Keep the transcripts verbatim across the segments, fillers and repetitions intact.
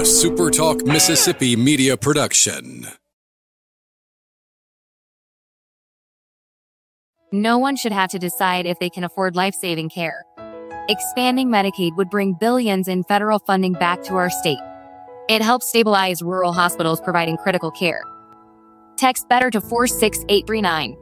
A Super Talk Mississippi media production. No one should have to decide if they can afford life-saving care. Expanding Medicaid would bring billions in federal funding back to our state. It helps stabilize rural hospitals providing critical care. Text BETTER to four six eight three nine.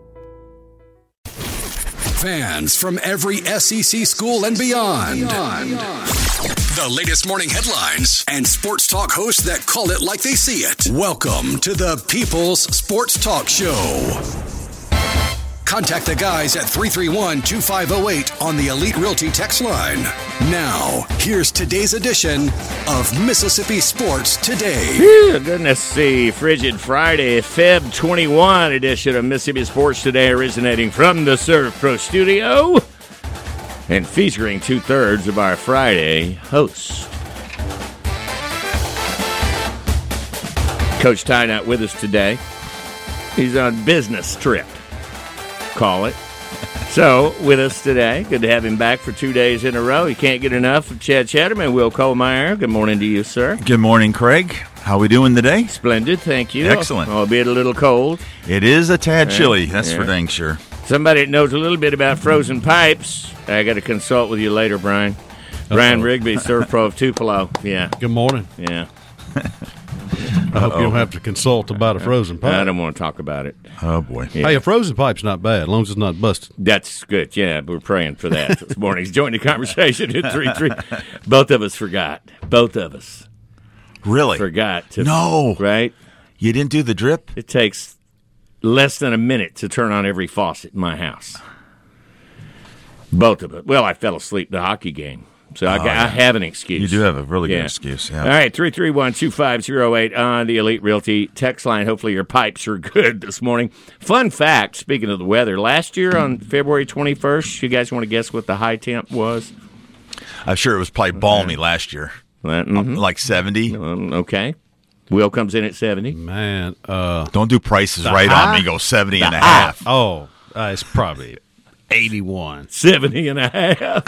Fans from every S E C school and beyond. beyond. The latest morning headlines and sports talk hosts that call it like they see it. Welcome to the People's Sports Talk Show. Contact the guys at three three one, two five zero eight on the Elite Realty text line. Now, here's today's edition of Mississippi Sports Today. Whew, goodness see, frigid Friday, February twenty-first edition of Mississippi Sports Today, originating from the Serve Pro Studio and featuring two-thirds of our Friday hosts. Coach Ty not with us today. He's on business trip. Call it. So, with us today, good to have him back for two days in a row. You can't get enough of Chad Chatterman. Will Kohlmeyer, good morning to you, sir. Good morning, Craig. How we doing today? Splendid, thank you. Excellent. Albeit a little cold. It is a tad Yeah, chilly, that's yeah. for dang sure. Somebody that knows a little bit about frozen pipes. I got to consult with you later, Brian. Brian Uh-oh. Rigby, Surf Pro of Tupelo. Yeah, Good morning. yeah. I hope you don't have to consult about a frozen pipe. I don't want to talk about it. Oh, boy. Yeah. Hey, a frozen pipe's not bad, as long as it's not busted. That's good. Yeah, we're praying for that this morning. He's joined the conversation at three three. Both of us forgot. Both of us Really? forgot to. No. Right? You didn't do the drip? It takes less than a minute to turn on every faucet in my house. Both of us. Well, I fell asleep at the hockey game, so I, Oh, I yeah. have an excuse. You do have a really Yeah. good excuse. Yeah. All right, three three one, two five zero eight on the Elite Realty text line. Hopefully your pipes are good this morning. Fun fact, speaking of the weather, last year on February twenty-first, you guys want to guess what the high temp was? I'm sure it was probably balmy last year. Well, mhm. Like seventy. Um, okay. Will comes in at seventy. Man, uh, Don't do prices right high? on me. Go seventy and a high. half. oh, uh, it's probably eighty-one. seventy and a half.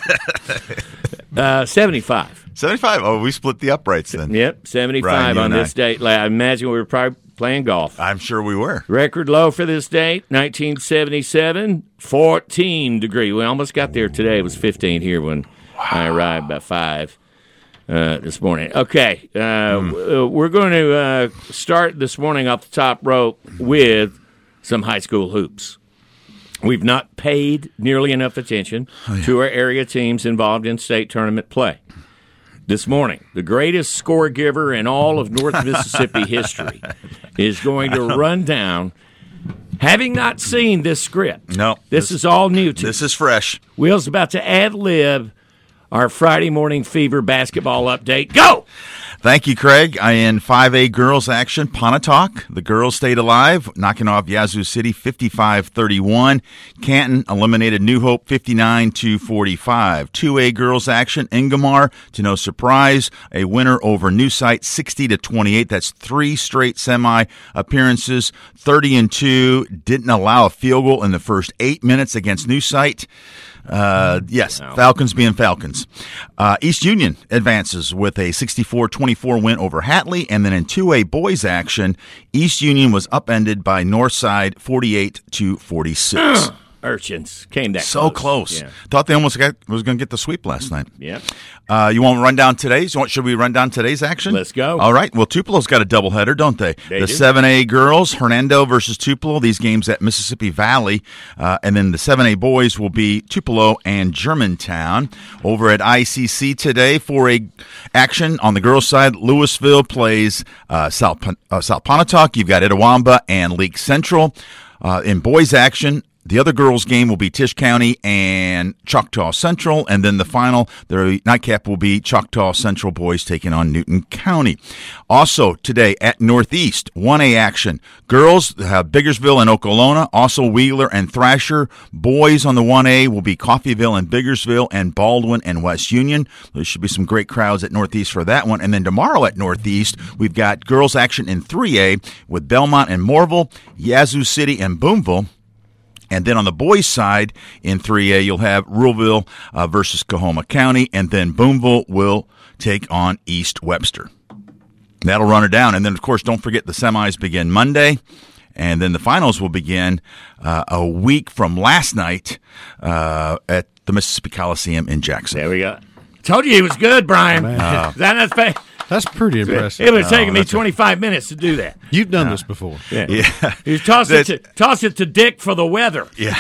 uh, seventy-five. seventy-five. Oh, we split the uprights then. Yep, seventy-five Brian, you on and this I. date. I imagine we were probably playing golf. I'm sure we were. Record low for this date, nineteen seventy-seven, fourteen degree. We almost got there today. It was fifteen here when I arrived by five uh, this morning. Okay, uh, Mm. w- we're going to uh, start this morning off the top rope with some high school hoops. We've not paid nearly enough attention Oh, to our area teams involved in state tournament play. This morning, the greatest score giver in all of North Mississippi history is going to run down, having not seen this script. No. This, is all new to This is fresh. Will's about to ad-lib our Friday Morning Fever basketball update. Go! Thank you, Craig. I in five A girls action, Pontotoc. The girls stayed alive, knocking off Yazoo City fifty-five thirty-one. Canton eliminated New Hope fifty-nine to forty-five. two A girls action, Ingomar, to no surprise, a winner over New Site sixty to twenty-eight. That's three straight semi appearances, thirty and two. Didn't allow a field goal in the first eight minutes against New Site. Uh, yes, Falcons being Falcons. Uh, East Union advances with a sixty-four twenty-four win over Hatley. And then in two A boys action, East Union was upended by Northside forty-eight to forty-six. Urchins came that So close. Yeah. Thought they almost got, was going to get the sweep last night. Yep. Uh, you want to run down today's? You want- Should we run down today's action? Let's go. All right. Well, Tupelo's got a doubleheader, don't they? They the do. seven A girls, Hernando versus Tupelo. These games at Mississippi Valley. Uh, and then the seven A boys will be Tupelo and Germantown. Over at I C C today, four A action on the girls' side, Louisville plays uh, South, Pon- uh, South Pontotoc. You've got Itawamba and Leake Central. Uh, in boys action, the other girls' game will be Tisch County and Choctaw Central, and then the final, the nightcap will be Choctaw Central boys taking on Newton County. Also today at Northeast, one A action. Girls have Biggersville and Okolona, also Wheeler and Thrasher. Boys on the one A will be Coffeyville and Biggersville and Baldwin and West Union. There should be some great crowds at Northeast for that one. And then tomorrow at Northeast, we've got girls action in three A with Belmont and Morville, Yazoo City and Boonville. And then on the boys' side, in three A, you'll have Ruleville uh, versus Coahoma County, and then Boonville will take on East Webster. That'll run her down. And then, of course, don't forget the semis begin Monday. And then the finals will begin uh, a week from last night uh, at the Mississippi Coliseum in Jackson. There we go. Told you he was good, Brian. Uh, that, that's, that's pretty impressive. It would have taken no, me twenty-five minutes to do that. You've done uh, this before. Yeah. yeah. You toss it, to, toss it to Dick for the weather. Yeah.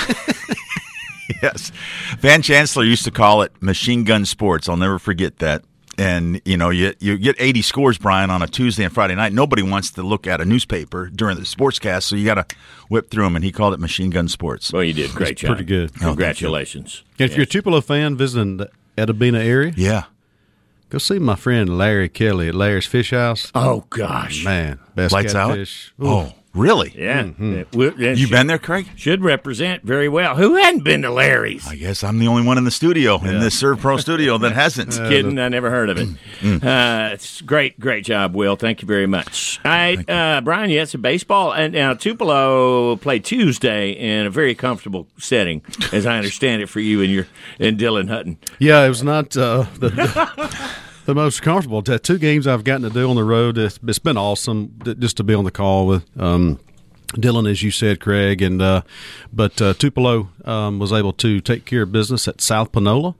Yes. Van Chancellor used to call it machine gun sports. I'll never forget that. And, you know, you you get eighty scores, Brian, on a Tuesday and Friday night. Nobody wants to look at a newspaper during the sportscast, so you got to whip through them. And he called it machine gun sports. Well, you did. Great That's job. Pretty good. Congratulations. Oh, if yes. you're a Tupelo fan visiting the Edabina area, yeah, go see my friend Larry Kelly at Larry's Fish House. Oh, gosh. Man, best Lights catfish. out? Oh, really? Yeah. Mm-hmm. You should, been there, Craig? Should represent very well. Who hadn't been to Larry's? I guess I'm the only one in the studio, yeah. in this Serve Pro studio, that hasn't. Uh, Kidding, I never heard of it. uh, it's great, great job, Will. Thank you very much. All right, uh, Brian, you had some baseball. And now Tupelo played Tuesday in a very comfortable setting, as I understand it, for you and your and Dylan Hutton. Yeah, it was not uh, the, the, the most comfortable. The two games I've gotten to do on the road, it's, it's been awesome just to be on the call with um, Dylan, as you said, Craig. And uh, but uh, Tupelo um, was able to take care of business at South Panola.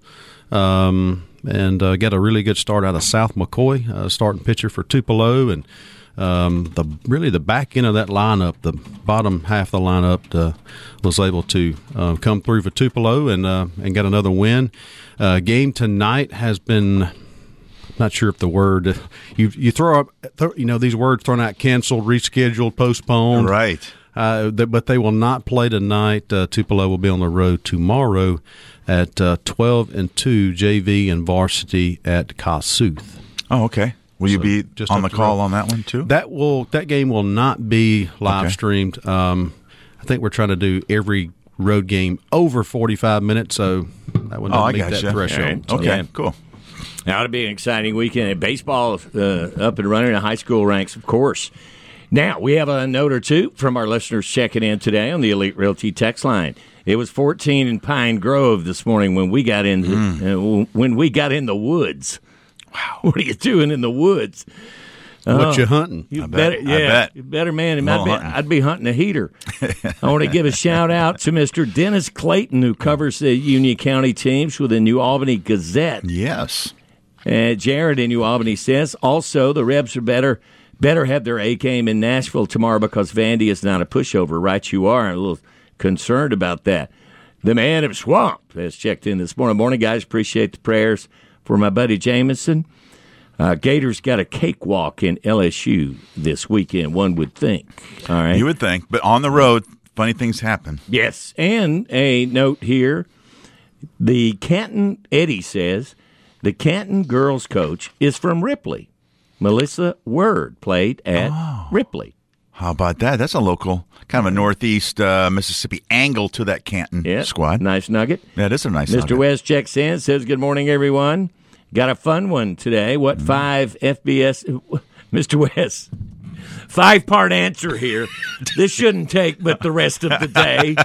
Um, and uh, get a really good start out of South McCoy, uh, starting pitcher for Tupelo. And um, the really the back end of that lineup, the bottom half of the lineup, uh, was able to uh, come through for Tupelo and uh, and get another win. Uh, game tonight has been, not sure if the word, you you throw up, you know, these words thrown out, canceled, rescheduled, postponed. Right. Uh, but they will not play tonight. Uh, Tupelo will be on the road tomorrow at uh, twelve and two J V and varsity at Kossuth. Oh, okay. Will so you be just on the call on that one too? That will that game will not be live okay. streamed. Um, I think we're trying to do every road game over forty-five minutes, so that would not oh, meet I that gotcha. threshold. Right. So. Okay, Yeah. cool. Now, it'll be an exciting weekend. Baseball uh, up and running in the high school ranks, of course. Now, we have a note or two from our listeners checking in today on the Elite Realty text line. It was fourteen in Pine Grove this morning when we got in mm. uh, when we got in the woods. Wow, what are you doing in the woods? What uh, you hunting? You I better, bet. yeah, I bet. you better, man. I'd be, hunting. I'd be hunting a heater. I want to give a shout out to Mister Dennis Clayton, who covers the Union County teams with the New Albany Gazette. Yes. Uh, Jared in New Albany says, also, the Rebs are better better have their A game in Nashville tomorrow because Vandy is not a pushover. Right you are. I'm a little concerned about that. The man of Swamp has checked in this morning. Morning, guys. Appreciate the prayers for my buddy Jameson. Uh, Gators got a cakewalk in L S U this weekend, one would think. All right. You would think. But on the road, funny things happen. Yes. And a note here. The Canton, Eddie says, the Canton girls coach is from Ripley. Melissa Word played at oh. Ripley. How about that? That's a local, kind of a northeast uh, Mississippi angle to that Canton yeah, squad. Nice nugget. That is a nice Mister nugget. West checks in, says, good morning, everyone. Got a fun one today. What mm. five F B S... Mister West, five-part answer here. This shouldn't take but the rest of the day.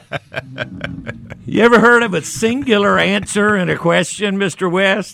You ever heard of a singular answer in a question, Mister West?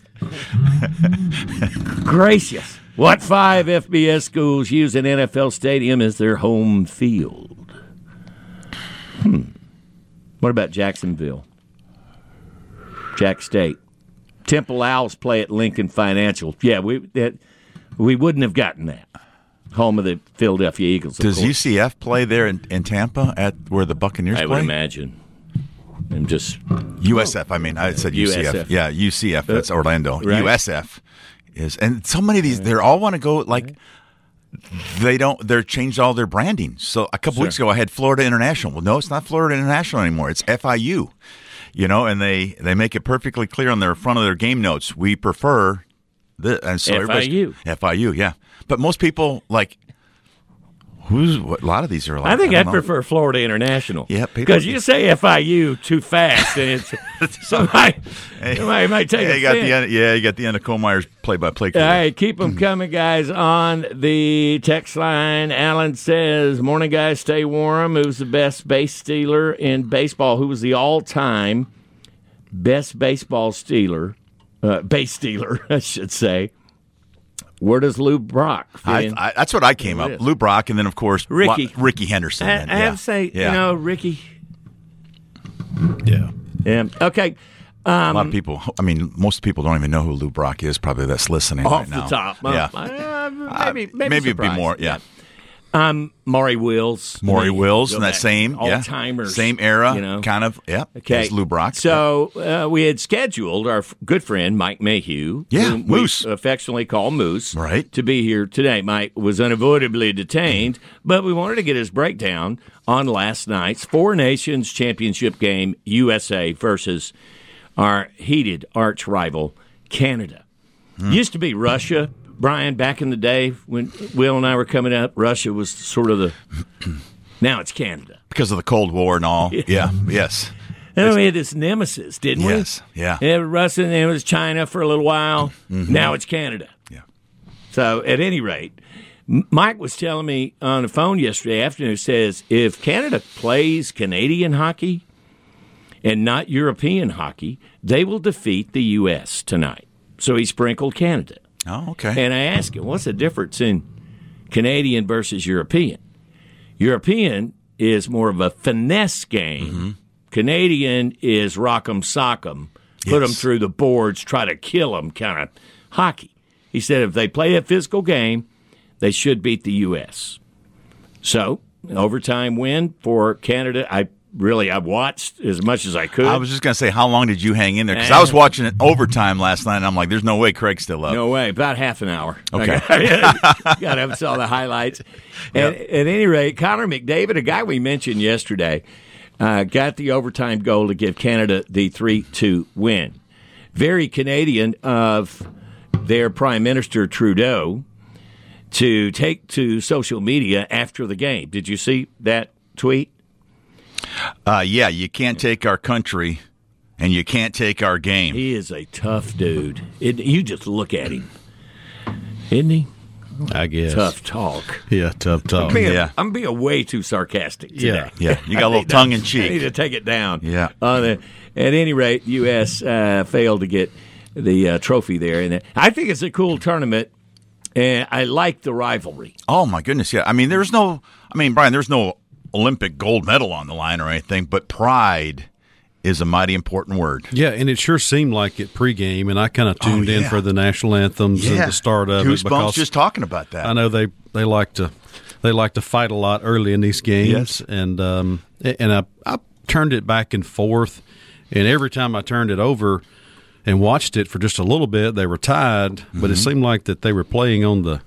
Gracious. What five F B S schools use an N F L stadium as their home field? Hmm. What about Jacksonville? Jack State. Temple Owls play at Lincoln Financial. Yeah, we that, we wouldn't have gotten that. Home of the Philadelphia Eagles. Does course. U C F play there in, in Tampa at where the Buccaneers I play? would imagine. I'm just U S F. I mean, I said U C F. U S F. Yeah, U C F. That's Orlando. Right. U S F is, and so many of these, they all want to go like. They don't. They're changed all their branding. So a couple Sure. weeks ago, I had Florida International. Well, no, it's not Florida International anymore. It's F I U. You know, and they, they make it perfectly clear on their front of their game notes. We prefer the and so F I U. F I U, yeah. But most people like who's what, a lot of these are like. I think I I'd don't know. prefer Florida International. Yeah, people- because you say F I U too fast, and it's somebody, Hey, somebody might take yeah, you got offense. the end, yeah, you got the end of Colmeyer's play-by-play. All right, keep them coming, guys, on the text line. Alan says, morning, guys, stay warm. Who's the best base stealer in baseball? Who was the all-time best baseball stealer, uh, base stealer, I should say, Where does Lou Brock fit I, in? I, that's what I came up. is. Lou Brock, and then, of course, Ricky. Lo- Ricky Henderson. I, then, I yeah. have to say, yeah. you know, Ricky. Yeah. Yeah. Okay. a Um, lot of people, I mean, most people don't even know who Lou Brock is, probably that's listening off right now. the top. Yeah. Uh, Uh, maybe, maybe, maybe it'd be surprised. more, yeah. Um, Maury Wills. Maury I mean, Wills go in that back, same, yeah, all-timers, same era, you know. kind of, yeah, Okay. as Lou Brock. So uh, we had scheduled our f- good friend Mike Mayhew, Yeah, whom we Moose. affectionately call Moose, Right. to be here today. Mike was unavoidably detained, but we wanted to get his breakdown on last night's Four Nations Championship game, U S A versus our heated arch rival, Canada. Hmm. Used to be Russia. Brian, back in the day when Will and I were coming up, Russia was sort of the. Now it's Canada. because of the Cold War and all. Yeah, yes. And we had this nemesis, didn't we? Yes, yeah. It was Russia, and it was China for a little while. Mm-hmm. Now it's Canada. Yeah. So at any rate, M- Mike was telling me on the phone yesterday afternoon, says if Canada plays Canadian hockey and not European hockey, they will defeat the U S tonight. So he sprinkled Canada. Oh, okay. And I asked him, what's the difference in Canadian versus European? European is more of a finesse game. Mm-hmm. Canadian is rock 'em, sock 'em, put them Yes. through the boards, try to kill them kind of hockey. He said if they play a physical game, they should beat the U S. So, overtime win for Canada. I really, I watched as much as I could. I was just going to say, how long did you hang in there? Because I was watching it overtime last night, and I'm like, there's no way Craig's still up. No way. About half an hour. Okay. Got to have all the highlights. And, At any rate, Connor McDavid, a guy we mentioned yesterday, uh, got the overtime goal to give Canada the three two win. Very Canadian of their Prime Minister Trudeau to take to social media after the game. Did you see that tweet? Uh, yeah, you can't take our country, and you can't take our game. He is a tough dude. It, you just look at him. Isn't he? I guess. Tough talk. Yeah, tough talk. I'm being, Yeah. I'm being way too sarcastic today. Yeah. Yeah, you got a I little need to- tongue in I need cheek. to take it down. Yeah. On the, at any rate, U S uh, failed to get the uh, trophy there. And I think it's a cool tournament, and I like the rivalry. Oh, my goodness, yeah. I mean, there's no, I mean, Brian, there's no Olympic gold medal on the line or anything, but pride is a mighty important word. Yeah, and it sure seemed like it pregame, and I kind of tuned in yeah. for the national anthems and the start of it Goosebumps because just talking about that. I know they, they like to they like to fight a lot early in these games, Yes. and um, and I I turned it back and forth, and every time I turned it over and watched it for just a little bit, they were tied, Mm-hmm. but it seemed like that they were playing on the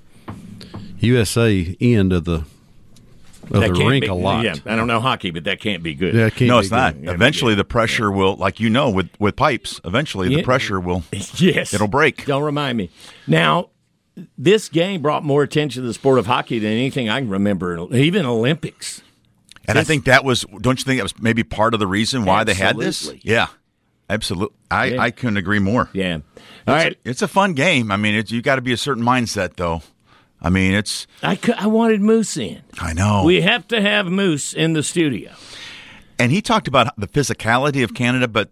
U S A end of the of That the can't rink be, a lot. Yeah, I don't know hockey, but that can't be good. Yeah, it can't No, be it's not. good. Yeah, Eventually, yeah. the pressure will, like you know, with, with pipes, eventually Yeah. the pressure will, Yes. it'll break. Don't remind me. Now, this game brought more attention to the sport of hockey than anything I can remember, even Olympics. And I think that was, don't you think that was maybe part of the reason why they had this? Absolutely. Yeah, absolutely. I, Yeah. I couldn't agree more. Yeah. All right. It's a fun game. I mean, it's, you got to be a certain mindset, though. I mean, it's, I, cou- I wanted Moose in. I know. We have to have Moose in the studio. And he talked about the physicality of Canada, but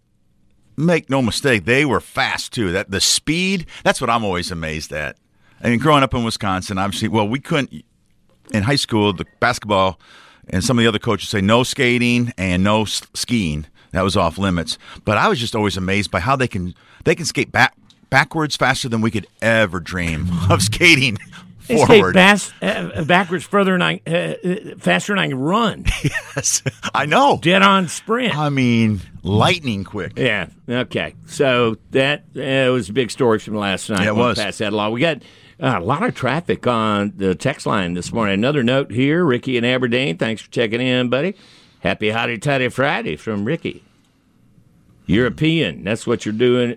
make no mistake, they were fast too. That the speed, that's what I'm always amazed at. I mean, growing up in Wisconsin, obviously, well, we couldn't in high school, the basketball and some of the other coaches say no skating and no s- skiing. That was off limits. But I was just always amazed by how they can they can skate back backwards faster than we could ever dream of skating They skate forward. bas- uh, backwards further than I, uh, uh, faster than I can run. Yes, I know. Dead on sprint. I mean, lightning quick. Yeah. Okay. So that uh, was a big story from last night. Yeah, it We'll was. pass that along. We got uh, a lot of traffic on the text line this morning. Another note here, Ricky in Aberdeen. Thanks for checking in, buddy. Happy Hotty Toddy Friday from Ricky. European. That's what you're doing.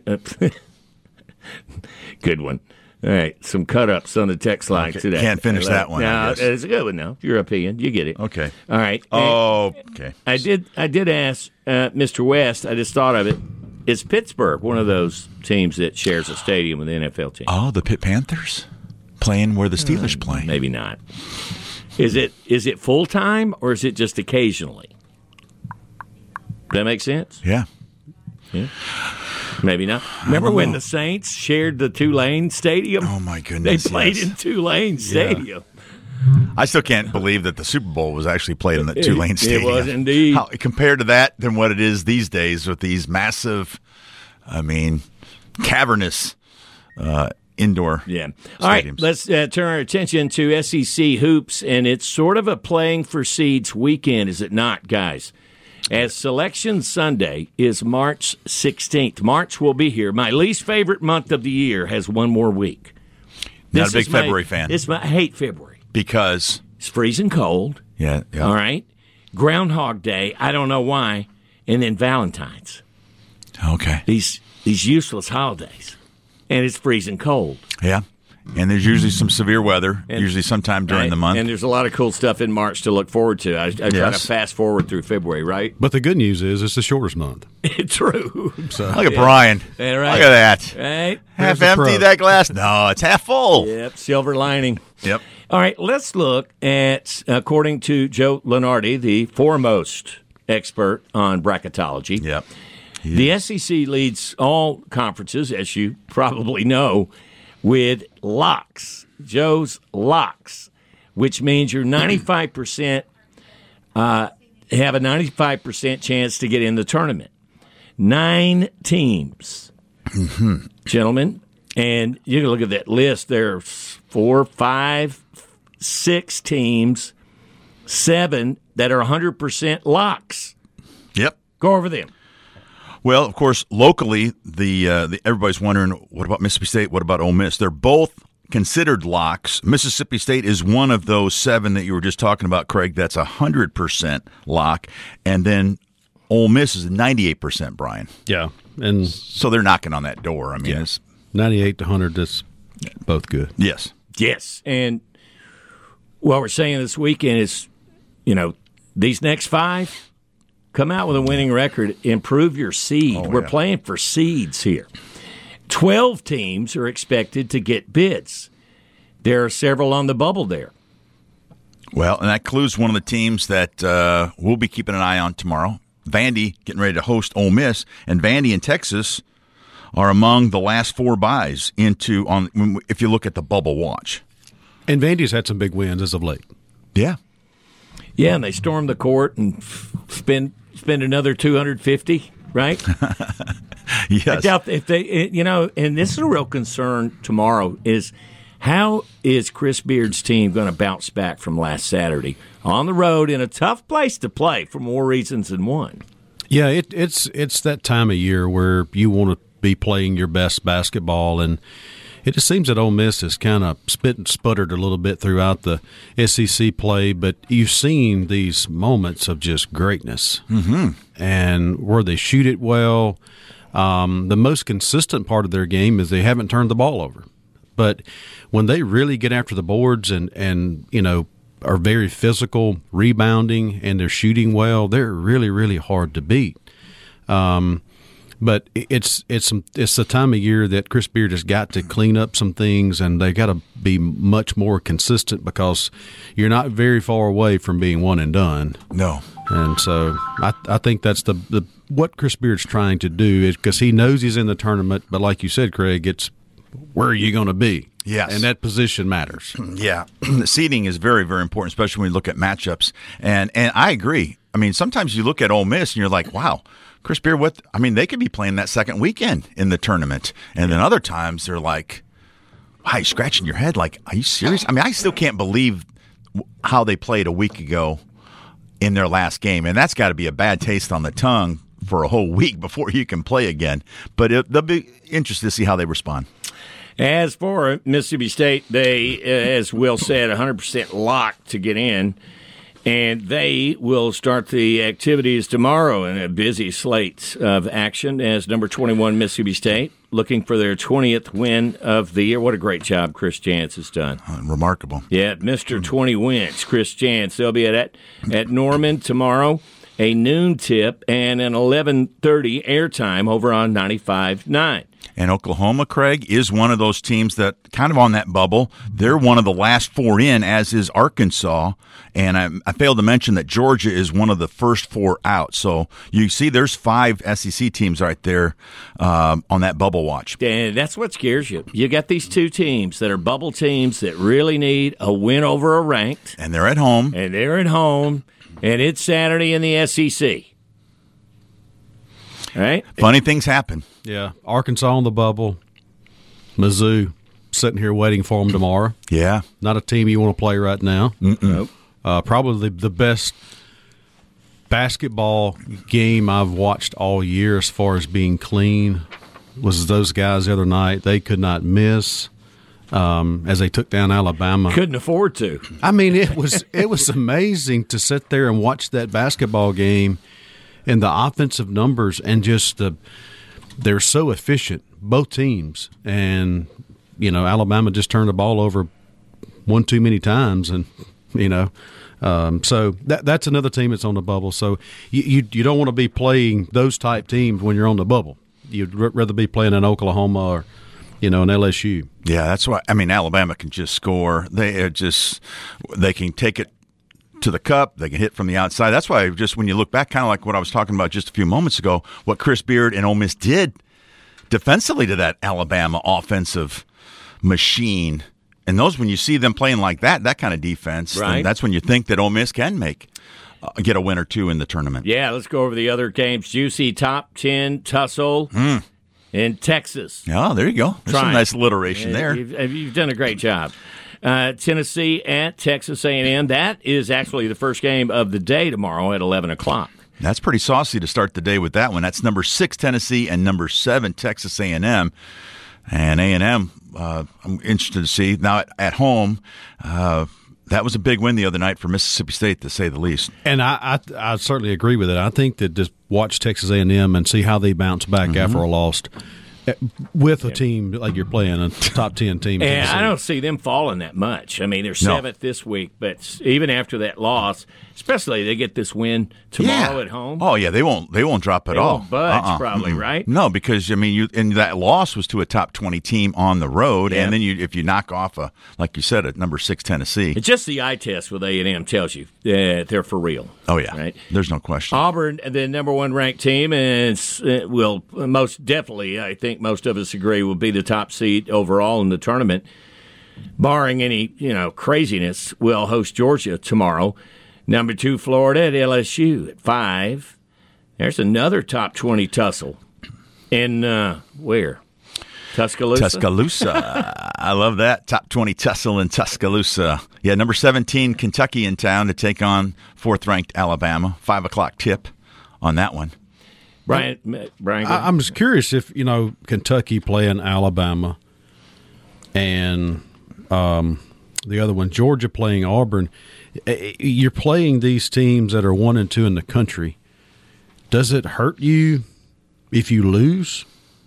Good one. All right, some cut-ups on the text line Okay, today. can't finish that one, I No, guess. it's a good one, though. European. You get it. Okay. All right. Oh, okay. I did. I did ask uh, Mister West. I just thought of it. Is Pittsburgh one of those teams that shares a stadium with the N F L team? Oh, the Pitt Panthers playing where the Steelers play. Maybe not. Is it? Is it full time or is it just occasionally? Does that make sense? Yeah. Yeah. Maybe not. Remember when the Saints shared the Tulane Stadium? Oh, my goodness. They played yes. in Tulane Stadium. I still can't believe that the Super Bowl was actually played in the Tulane Stadium. It was indeed. How, compared to that than what it is these days with these massive, I mean, cavernous uh, indoor yeah. stadiums. All right, let's uh, turn our attention to S E C hoops, and it's sort of a playing for seeds weekend, is it not, guys? As Selection Sunday is March sixteenth. March will be here. My least favorite month of the year has one more week. Not This a big is my- February fan. This my, I hate February. Because, It's freezing cold. yeah, yeah. All right. Groundhog Day. I don't know why. And then Valentine's. Okay. These these useless holidays. And it's freezing cold. Yeah. And there's usually some severe weather, And- usually sometime during Right? the month. And there's a lot of cool stuff in March to look forward to. I, I try to Yes. fast forward through February, right? But the good news is it's the shortest month. True. So Look at Brian. Yeah, right. Look at that. Right? Half There's the empty pro. that glass? No, it's half full. Yep. Silver lining. Yep. All right. Let's look at, according to Joe Lenardi, the foremost expert on bracketology. Yep. The S E C leads all conferences, as you probably know, with locks. Joe's locks, which means you're ninety-five percent uh, have a ninety-five percent chance to get in the tournament. Nine teams, Mm-hmm. gentlemen, and you can look at that list. There's four, five, six teams, seven that are one hundred percent locks. Yep. Go over them. Well, of course, locally, the, uh, the everybody's wondering, what about Mississippi State? What about Ole Miss? They're both considered locks. Mississippi State is one of those seven that you were just talking about, Craig. That's a hundred percent lock, and then Ole Miss is ninety-eight percent. Brian, yeah, and so they're knocking on that door. I mean, Yeah. it's, ninety-eight to one hundred, that's both good. yes, Yes, and what we're saying this weekend is, you know, these next five, come out with a winning record, improve your seed. Oh, We're yeah. playing for seeds here. Twelve teams are expected to get bids. There are several on the bubble there. Well, and that includes one of the teams that uh, we'll be keeping an eye on tomorrow. Vandy getting ready to host Ole Miss, and Vandy and Texas are among the last four buys into on. If you look at the bubble watch, And Vandy's had some big wins as of late. yeah, Yeah, and they storm the court and f- spend spend another two hundred fifty, right? I yes, doubt if they, you know, and this is a real concern tomorrow is how is Chris Beard's team going to bounce back from last Saturday on the road in a tough place to play for more reasons than one? Yeah, it, it's it's that time of year where you want to be playing your best basketball, and it just seems that Ole Miss has kind of spit and sputtered a little bit throughout the S E C play, but you've seen these moments of just greatness, mm-hmm. and where they shoot it well. Um, the most consistent part of their game is they haven't turned the ball over. But when they really get after the boards and, and you know, are very physical, rebounding, and they're shooting well, they're really, really hard to beat. Um, but it's it's some, it's the time of year that Chris Beard has got to clean up some things, and they got to be much more consistent because you're not very far away from being one and done. no, And so I, I think that's the, the what Chris Beard's trying to do is because he knows he's in the tournament, but like you said, Craig, it's where are you going to be? Yes. And that position matters. yeah. The seeding is very, very important, especially when you look at matchups. And and I agree. I mean, sometimes you look at Ole Miss and you're like, wow, Chris Beard, what? I mean, they could be playing that second weekend in the tournament. And then other times they're like, wow, you're scratching your head. Like, are you serious? I mean, I still can't believe how they played a week ago in their last game. And that's got to be a bad taste on the tongue for a whole week before you can play again. But it, they'll be interested to see how they respond. As for Mississippi State, they, as Will said, one hundred percent locked to get in, and they will start the activities tomorrow in a busy slate of action as number twenty-one Mississippi State, looking for their twentieth win of the year. What a great job Chris Jantz has done. Uh, remarkable. Yeah, Mister twenty wins, Chris Jantz. They'll be at at Norman tomorrow. a noon tip, and an eleven thirty airtime over on ninety-five point nine. And Oklahoma, Craig, is one of those teams that kind of on that bubble. They're one of the last four in, as is Arkansas. And I, I failed to mention that Georgia is one of the first four out. So you see there's five S E C teams right there um, on that bubble watch. And that's what scares you. You got these two teams that are bubble teams that really need a win over a ranked. And they're at home. And they're at home. And it's Saturday in the S E C. All right? Funny things happen. Yeah, Arkansas on the bubble, Mizzou sitting here waiting for them tomorrow. Yeah. Not a team you want to play right now. Nope. Uh, probably the best basketball game I've watched all year as far as being clean was those guys the other night. They could not miss um, as they took down Alabama. Couldn't afford to. I mean, it was it was amazing to sit there and watch that basketball game and the offensive numbers and just the they're so efficient, both teams. And, you know, Alabama just turned the ball over one too many times. And, you know, um, so that that's another team that's on the bubble. So you, you, you don't want to be playing those type teams when you're on the bubble. You'd r- rather be playing in Oklahoma or, you know, an L S U. Yeah, that's why. I mean, Alabama can just score. They are just they can take it to the cup. They can hit from the outside. That's why just when you look back, kind of like what I was talking about just a few moments ago, what Chris Beard and Ole Miss did defensively to that Alabama offensive machine. And those, when you see them playing like that, that kind of defense, right, then that's when you think that Ole Miss can make uh, get a win or two in the tournament. Yeah, let's go over the other games. Juicy top ten tussle Mm. in Texas. Oh, there you go. There's Try some it. nice alliteration there. You've, you've done a great job. Uh, Tennessee at Texas A and M. That is actually the first game of the day tomorrow at eleven o'clock. That's pretty saucy to start the day with that one. That's number six Tennessee and number seven Texas A and M. And A and M, uh, I'm interested to see now at, at home. Uh, that was a big win the other night for Mississippi State, to say the least. And I, I, I certainly agree with it. I think that just watch Texas A and M and see how they bounce back mm-hmm. after a loss with a team like you're playing, a top ten team. And I don't see them falling that much. I mean, they're seventh no. this week, but even after that loss, especially they get this win tomorrow yeah. at home. Oh yeah, they won't they won't drop at they all. Won't budge, uh-uh. probably, Mm-mm. right? No, because I mean, you and that loss was to a top twenty team on the road, yeah. and then you if you knock off a like you said a number six Tennessee, it's just the eye test with A and M tells you that they're for real. Oh yeah, right. There's no question. Auburn, the number one ranked team, and it will most definitely, I think most of us agree, will be the top seed overall in the tournament, barring any you know craziness. Will host Georgia tomorrow. Number two, Florida at L S U at five. There's another top twenty tussle in uh, where Tuscaloosa. Tuscaloosa. I love that top twenty tussle in Tuscaloosa. Yeah, number seventeen Kentucky in town to take on fourth ranked Alabama. Five o'clock tip on that one. Brian, Brian, I, I'm just curious if you know Kentucky playing Alabama, and um, the other one Georgia playing Auburn. You're playing these teams that are one and two in the country. Does it hurt you if you lose?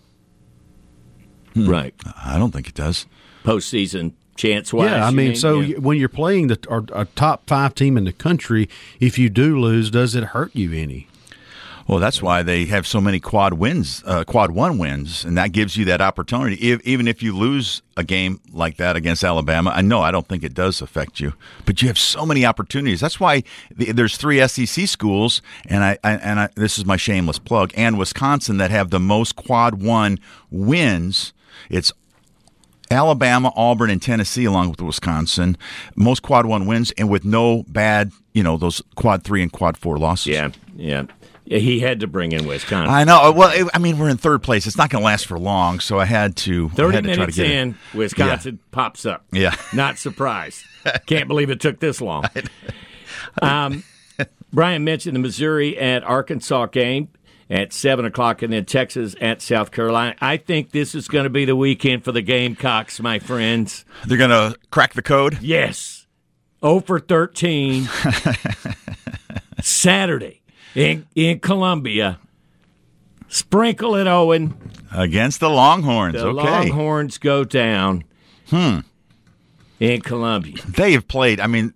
Right. I don't think it does. Postseason chance-wise. Yeah, I mean, mean? so yeah. when you're playing the or, a top five team in the country, if you do lose, does it hurt you any? Well, that's why they have so many quad wins, uh, quad one wins, and that gives you that opportunity. If, even if you lose a game like that against Alabama, I know I don't think it does affect you, but you have so many opportunities. That's why the, there's three S E C schools, and I, I and I, this is my shameless plug, and Wisconsin that have the most quad one wins. It's Alabama, Auburn, and Tennessee, along with Wisconsin, most quad one wins, and with no bad, you know, those quad three and quad four losses. Yeah, yeah. He had to bring in Wisconsin. I know. Well, it, I mean, we're in third place. It's not going to last for long, so I had to. Thirty I had to minutes try to get in, it. Wisconsin yeah. pops up. Yeah, not surprised. Can't believe it took this long. Um, Brian mentioned the Missouri at Arkansas game at seven o'clock, and then Texas at South Carolina. I think this is going to be the weekend for the Gamecocks, my friends. They're going to crack the code. Yes, zero for thirteen. Saturday. In in Columbia, sprinkle it, Owen. Against the Longhorns, the okay. Longhorns go down hmm. in Columbia. They have played, I mean,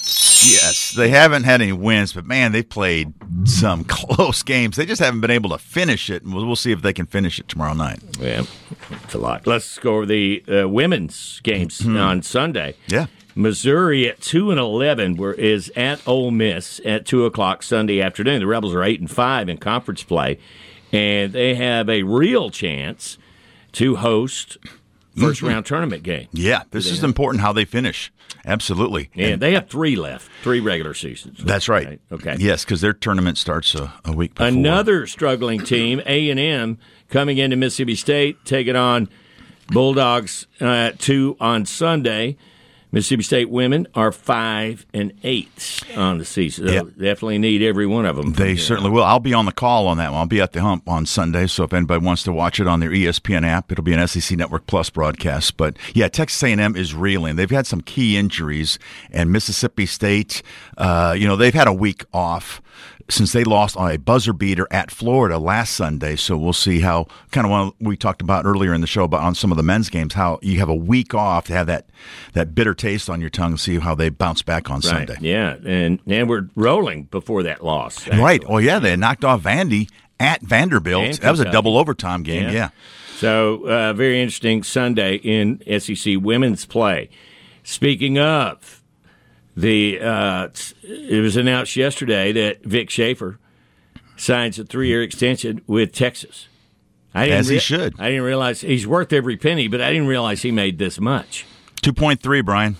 Yes, they haven't had any wins, but, man, they've played some close games. They just haven't been able to finish it, and we'll, we'll see if they can finish it tomorrow night. Yeah, it's a lot. Let's go over the uh, women's games mm-hmm. on Sunday. Yeah. Missouri at two and eleven were, is at Ole Miss at two o'clock Sunday afternoon. The Rebels are eight and five in conference play, and they have a real chance to host first mm-hmm. round tournament game. Yeah, this is have? important how they finish. Absolutely. Yeah, and they have three left, three regular seasons. That's right. right? Okay. Yes, because their tournament starts a, a week before. Another struggling team, A and M, coming into Mississippi State, taking on Bulldogs uh, at two on Sunday. Mississippi State women are five and eight on the season. So yep. Definitely need every one of them. They certainly will. I'll be on the call on that one. I'll be at the Hump on Sunday, so if anybody wants to watch it on their E S P N app, it'll be an S E C Network Plus broadcast. But, yeah, Texas A and M is reeling. They've had some key injuries, and Mississippi State, uh, you know, they've had a week off since they lost on a buzzer beater at Florida last Sunday. So we'll see how, kind of what we talked about earlier in the show about on some of the men's games, how you have a week off to have that, that bitter taste on your tongue and see how they bounce back on right. Sunday. Yeah, and, and we're rolling before that loss. Actually. Right. Oh, yeah, they knocked off Vandy at Vanderbilt. And that was a double overtime game, yeah. yeah. So uh, very interesting Sunday in S E C women's play. Speaking of, The uh, it was announced yesterday that Vic Schaefer signs a three-year extension with Texas. I didn't As he re- should. I didn't realize he's worth every penny, but I didn't realize he made this much. two point three, Brian.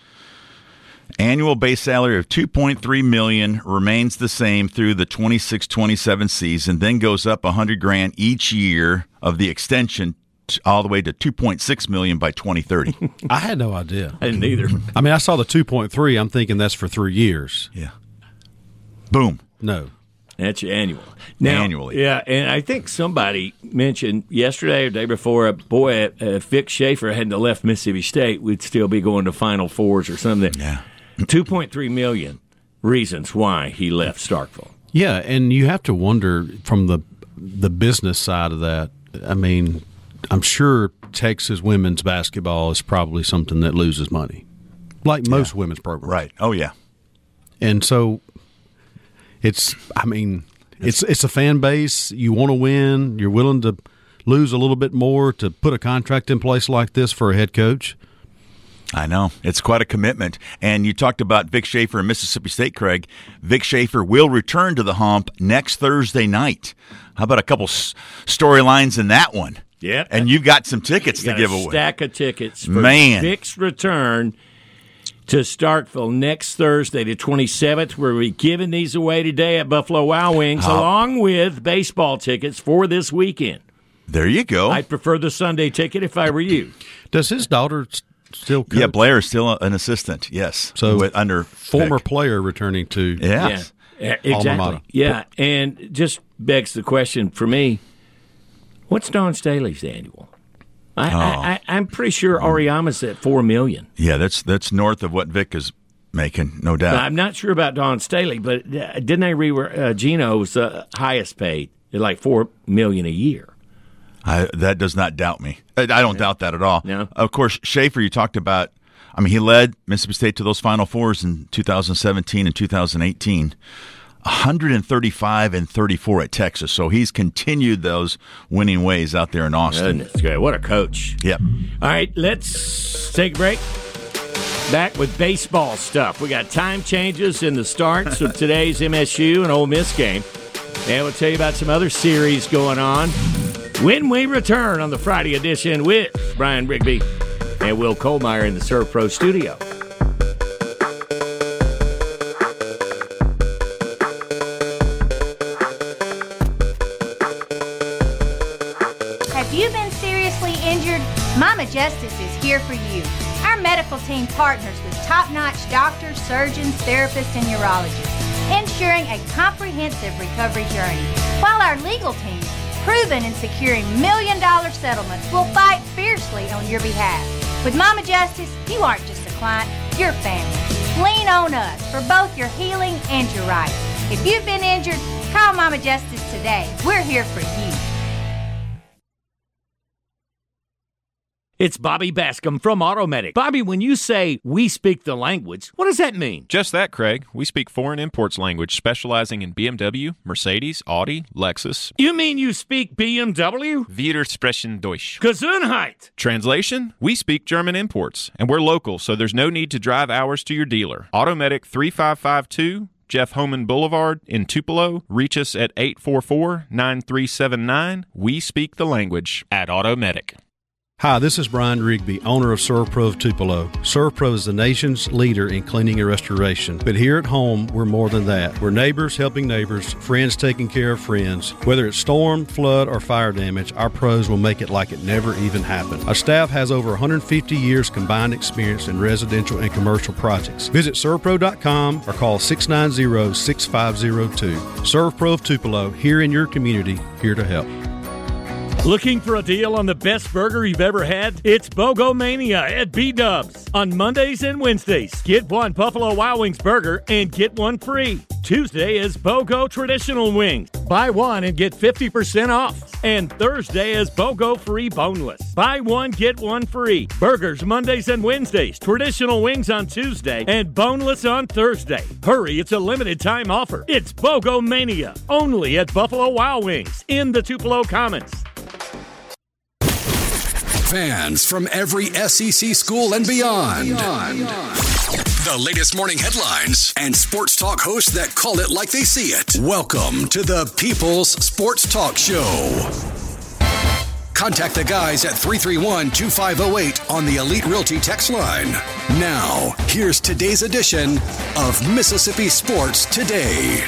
Annual base salary of two point three million dollars remains the same through the twenty-six twenty-seven season, then goes up one hundred grand each year of the extension all the way to two point six million dollars by twenty thirty. I had no idea. I didn't either. I mean, I saw the two point three. I'm thinking that's for three years. Yeah. Boom. No. That's your annual. Now, Annually. Yeah, and I think somebody mentioned yesterday or the day before, uh, boy, uh, if Vic Schaefer hadn't left Mississippi State, we'd still be going to Final Fours or something. Yeah. two point three million reasons why he left Starkville. Yeah, and you have to wonder from the the business side of that. I mean, I'm sure Texas women's basketball is probably something that loses money, like most yeah. women's programs. Right. Oh, yeah. And so it's, I mean, it's it's a fan base. You want to win. You're willing to lose a little bit more to put a contract in place like this for a head coach. I know. It's quite a commitment. And you talked about Vic Schaefer and Mississippi State, Craig. Vic Schaefer will return to the Hump next Thursday night. How about a couple s- storylines in that one? Yeah. And you've got some tickets got to give a away. Stack of tickets for Man. Vic's return to Starkville next Thursday, the twenty-seventh. We're giving these away today at Buffalo Wild Wings, Oh. along with baseball tickets for this weekend. There you go. I'd prefer the Sunday ticket if I were you. Does his daughter still coach? Yeah, Blair is still an assistant, yes. So with, under former Vic. player returning to Yes. Yeah, Alma exactly. mater. Yeah, and just begs the question for me, what's Don Staley's annual? I, Oh. I, I, I'm pretty sure Auriama's at four million dollars. Yeah, that's that's north of what Vic is making, no doubt. I'm not sure about Don Staley, but uh, didn't they re uh, Gino's uh, highest paid at like four million dollars a year? I, that does not doubt me. I, I don't doubt that at all. No. Of course, Schaefer, you talked about, I mean, he led Mississippi State to those Final Fours in two thousand seventeen and two thousand eighteen. one hundred thirty-five and thirty-four at Texas. So he's continued those winning ways out there in Austin. Goodness, great. What a coach. Yep. All right, let's take a break. Back with baseball stuff. We got time changes in the starts of today's M S U and Ole Miss game. And we'll tell you about some other series going on when we return on the Friday edition with Brian Rigby and Will Kohlmeyer in the Serve Pro studio. Have you been seriously injured? Mama Justice is here for you. Our medical team partners with top-notch doctors, surgeons, therapists, and urologists, ensuring a comprehensive recovery journey. While our legal team, proven in securing million-dollar settlements, will fight fiercely on your behalf. With Mama Justice, you aren't just a client, you're family. Lean on us for both your healing and your rights. If you've been injured, call Mama Justice today. We're here for you. It's Bobby Bascom from Automedic. Bobby, when you say we speak the language, what does that mean? Just that, Craig. We speak foreign imports language, specializing in B M W, Mercedes, Audi, Lexus. You mean you speak B M W? Wir sprechen Deutsch. Gesundheit. Translation? We speak German imports, and we're local, so there's no need to drive hours to your dealer. Automedic three five five two, Jeff Homan Boulevard in Tupelo. Reach us at eight four four, nine three seven nine. We speak the language at Automedic. Hi, this is Brian Rigby, owner of ServPro of Tupelo. ServPro is the nation's leader in cleaning and restoration. But here at home, we're more than that. We're neighbors helping neighbors, friends taking care of friends. Whether it's storm, flood, or fire damage, our pros will make it like it never even happened. Our staff has over one hundred fifty years combined experience in residential and commercial projects. Visit servpro dot com or call six nine zero, six five zero two. ServPro of Tupelo, here in your community, here to help. Looking for a deal on the best burger you've ever had? It's BOGO Mania at B-Dubs. On Mondays and Wednesdays, get one Buffalo Wild Wings burger and get one free. Tuesday is BOGO Traditional Wings. Buy one and get fifty percent off. And Thursday is BOGO Free Boneless. Buy one, get one free. Burgers Mondays and Wednesdays, traditional wings on Tuesday, and boneless on Thursday. Hurry, it's a limited time offer. It's BOGO Mania, only at Buffalo Wild Wings in the Tupelo Commons. Fans from every S E C school and beyond. beyond. The latest morning headlines and sports talk hosts that call it like they see it. Welcome to the People's Sports Talk Show. Contact the guys at three three one, two five zero eight on the Elite Realty text line. Now, here's today's edition of Mississippi Sports Today.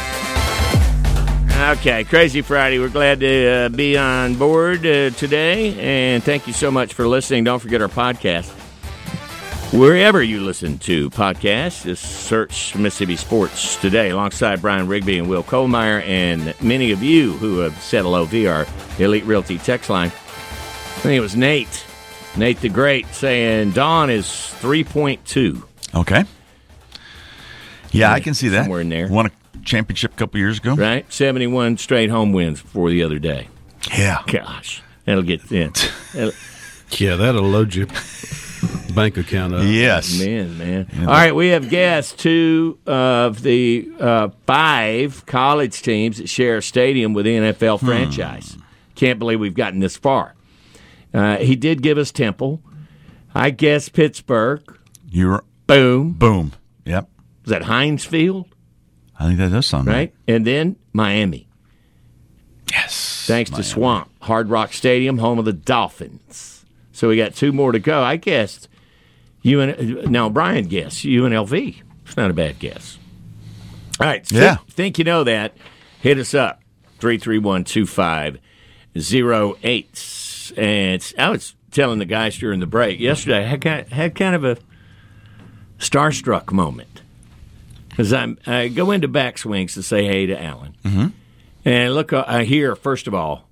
Okay, Crazy Friday. We're glad to uh, be on board uh, today, and thank you so much for listening. Don't forget our podcast. Wherever you listen to podcasts, just search Mississippi Sports Today alongside Brian Rigby and Will Kohlmeyer and many of you who have said hello via our Elite Realty text line. I think it was Nate, Nate the Great, saying Dawn is three point two. Okay. Yeah, I can see that. Somewhere in there. Won a championship a couple years ago. Right? seventy-one straight home wins before the other day. Yeah. Gosh. That'll get in. Yeah, that'll load your bank account up. Yes. Man, man. All right, we have guests, two of the uh, five college teams that share a stadium with the N F L franchise. Hmm. Can't believe we've gotten this far. Uh, he did give us Temple. I guess Pittsburgh. You're Boom. Boom. Yep. Is that Heinz Field? I think that does sound right. Right? And then Miami. Yes. Thanks Miami. to Swamp. Hard Rock Stadium, home of the Dolphins. So we got two more to go. I guessed U N now Brian guessed U N L V. It's not a bad guess. All right. Yeah. Think, think you know that. Hit us up. three three one, two five zero eight. And I was telling the guys during the break yesterday, I had kind of, had kind of a starstruck moment. Because I go into backswings to say hey to Alan. Mm-hmm. And look, I hear, first of all,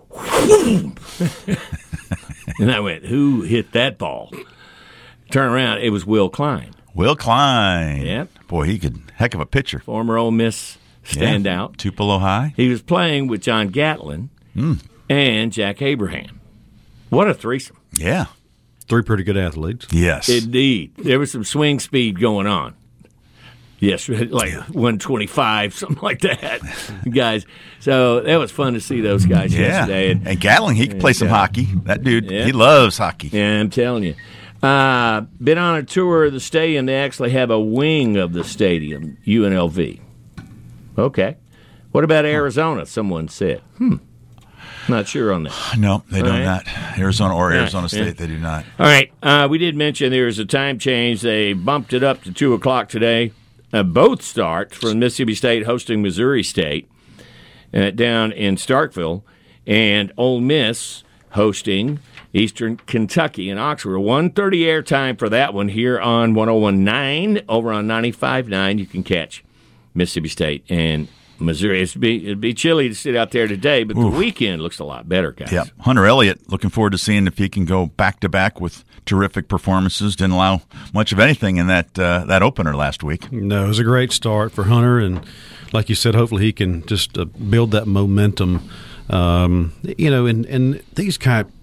and I went, who hit that ball? Turn around, it was Will Klein. Will Klein. Yep. Boy, he could, heck of a pitcher. Former Ole Miss standout. Yeah. Tupelo High. He was playing with John Gatlin mm. and Jack Abraham. What a threesome. Yeah. Three pretty good athletes. Yes. Indeed. There was some swing speed going on. Yes, like yeah. one twenty-five, something like that, guys. So that was fun to see those guys yeah. yesterday. And, and Gatling, he can play some uh, hockey. That dude, yeah. he loves hockey. Yeah, I'm telling you. Uh, been on a tour of the stadium. They actually have a wing of the stadium, U N L V. Okay. What about Arizona, someone said? Hmm. Not sure on that. No, they do right. not. Arizona or Arizona right. State, yeah. they do not. All right. Uh, we did mention there was a time change. They bumped it up to two o'clock today. Uh, both starts from Mississippi State hosting Missouri State uh, down in Starkville, and Ole Miss hosting Eastern Kentucky in Oxford. one thirty airtime for that one here on one oh one point nine. Over on ninety-five point nine, you can catch Mississippi State and Missouri. It'd be, it'd be chilly to sit out there today, but Oof. the weekend looks a lot better, guys. Yeah, Hunter Elliott, looking forward to seeing if he can go back-to-back with terrific performances. Didn't allow much of anything in that uh, that opener last week. No, it was a great start for Hunter, and like you said, hopefully he can just uh, build that momentum. Um, you know, and, and these kind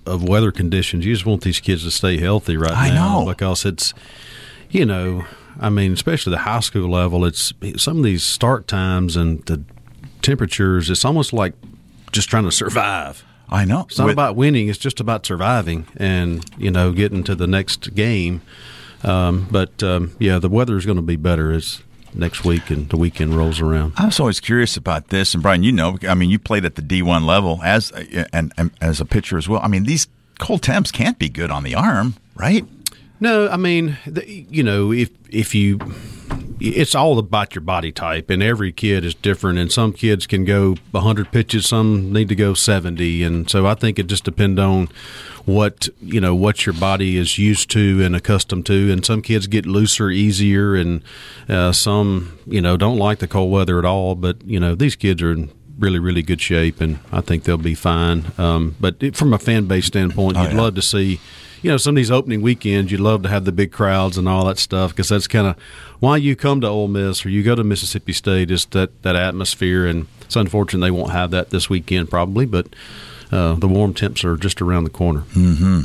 of weather conditions. You just want these kids to stay healthy right I now know. because it's, you know, I mean, especially the high school level, it's some of these start times and the temperatures, it's almost like just trying to survive. I know. It's not With- about winning. It's just about surviving and, you know, getting to the next game. Um, but, um, yeah, the weather is going to be better as next week and the weekend rolls around. I was always curious about this, and Brian, you know, I mean, you played at the D one level as and, and as a pitcher as well. I mean, these cold temps can't be good on the arm, right? No, I mean, the, you know, if if you, it's all about your body type, and every kid is different. And some kids can go one hundred pitches, some need to go seventy, and so I think it just depends on what you know what your body is used to and accustomed to. And some kids get looser easier, and uh, some you know don't like the cold weather at all. But you know, these kids are in really, really good shape, and I think they'll be fine. Um, but it, from a fan base standpoint, Oh, you'd yeah. love to see. You know, some of these opening weekends, you'd love to have the big crowds and all that stuff because that's kind of why you come to Ole Miss or you go to Mississippi State is that, that atmosphere. And it's unfortunate they won't have that this weekend probably, but uh, the warm temps are just around the corner. Mm-hmm.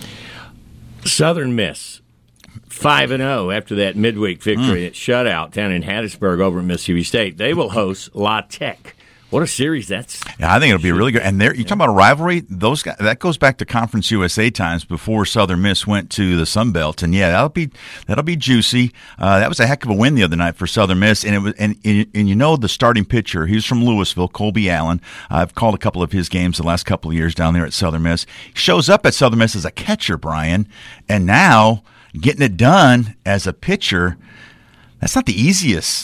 Southern Miss, five and zero after that midweek victory at shutout down in Hattiesburg over at Mississippi State. They will host La Tech. What a series that's. Yeah, I think it'll be really good. And there, you talk about a rivalry. Those guys, that goes back to Conference U S A times before Southern Miss went to the Sun Belt. And yeah, that'll be that'll be juicy. Uh, that was a heck of a win the other night for Southern Miss. And it was, and and, and you know the starting pitcher. He's from Louisville, Colby Allen. I've called a couple of his games the last couple of years down there at Southern Miss. He shows up at Southern Miss as a catcher, Brian, and now getting it done as a pitcher. That's not the easiest.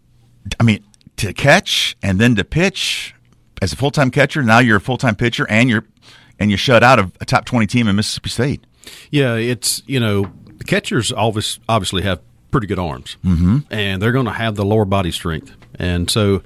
I mean. To catch and then to pitch as a full-time catcher. Now you're a full-time pitcher and you're and you're shut out of a top twenty team in Mississippi State. Yeah, it's, you know, the catchers obviously, obviously have pretty good arms, mm-hmm. and they're going to have the lower body strength. And so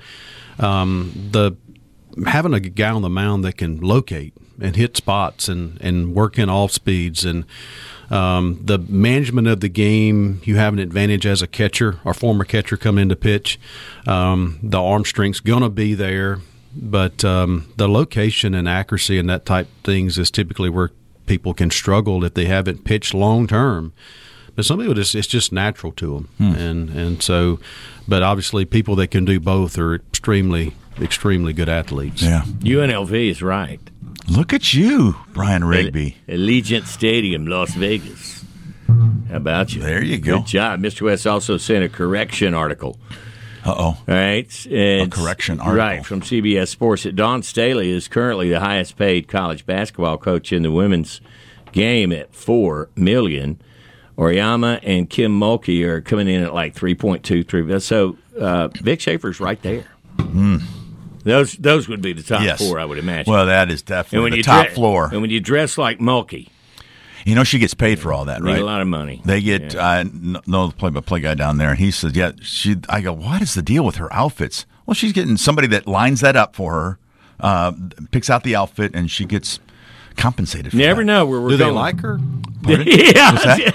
um, the having a guy on the mound that can locate and hit spots and, and work in off speeds and um, the management of the game, you have an advantage as a catcher or former catcher come in to pitch. Um, the arm strength's going to be there, but um, the location and accuracy and that type of things is typically where people can struggle if they haven't pitched long term. But some people, just, it's just natural to them. Hmm. And, and so, but obviously people that can do both are extremely, extremely good athletes. Yeah. U N L V is right. Look at you, Brian Rigby. Allegiant Stadium, Las Vegas. How about you? There you go. Good job. Mister West also sent a correction article. Uh-oh. All right. A correction article. Right, from C B S Sports. That Dawn Staley is currently the highest paid college basketball coach in the women's game at four million dollars. Oriama and Kim Mulkey are coming in at like three point two three. So uh, Vic Schaefer's right there. Mm. Those those would be the top Yes. four, I would imagine. Well, that is definitely and when the you top dre- floor. And when you dress like Mulkey, You know she gets paid for all that, you right? need a lot of money. They get Yeah. uh, know the play-by-play guy down there, and he said, "Yeah, she." I go, "What is the deal with her outfits?" Well, she's getting somebody that lines that up for her, uh, picks out the outfit, and she gets compensated for Never that. know where we're Do going. they like her? Yeah.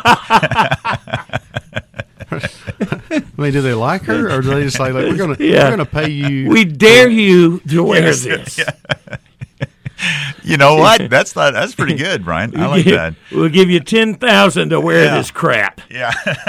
I mean, do they like her, or do they just like, like we're gonna Yeah. we're gonna pay you? We dare you to wear this. You know what? That's not. That's pretty good, Brian. I like that. We'll give you ten thousand to wear Yeah. this crap. Yeah.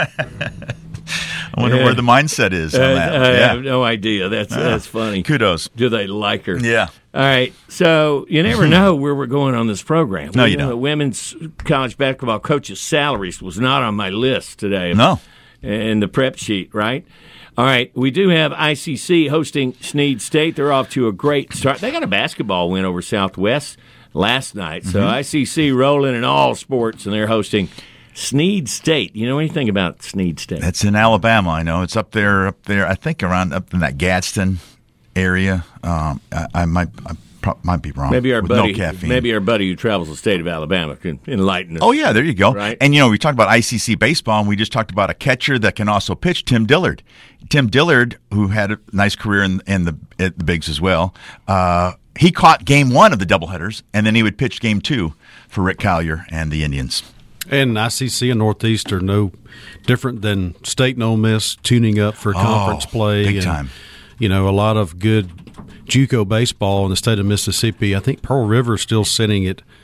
I wonder Yeah. where the mindset is on Uh, that. I yeah. have no idea. That's that's funny. Kudos. Do they like her? Yeah. All right. So you never know where we're going on this program. No, you know, don't. The women's college basketball coaches' salaries was not on my list today. No. In the prep sheet, right? All right. We do have I C C hosting Snead State. They're off to a great start. They got a basketball win over Southwest last night. So Mm-hmm. I C C rolling in all sports, and they're hosting Snead State. You know anything about Snead State? That's in Alabama. I know it's up there. Up there. I think around up in that Gadsden area. Um, I, I might. I pro- might be wrong. Maybe our with buddy, no caffeine. maybe our buddy who travels the state of Alabama can enlighten us. Oh yeah, there you go. Right. And you know, we talked about I C C baseball, and we just talked about a catcher that can also pitch, Tim Dillard. Tim Dillard, who had a nice career in, in the at the bigs as well. Uh, he caught game one of the doubleheaders, and then he would pitch game two for Rick Collier and the Indians. And I C C and Northeast are no different than State and Ole Miss tuning up for conference play. big and, time. You know, a lot of good JUCO baseball in the state of Mississippi. I think Pearl River is still sitting at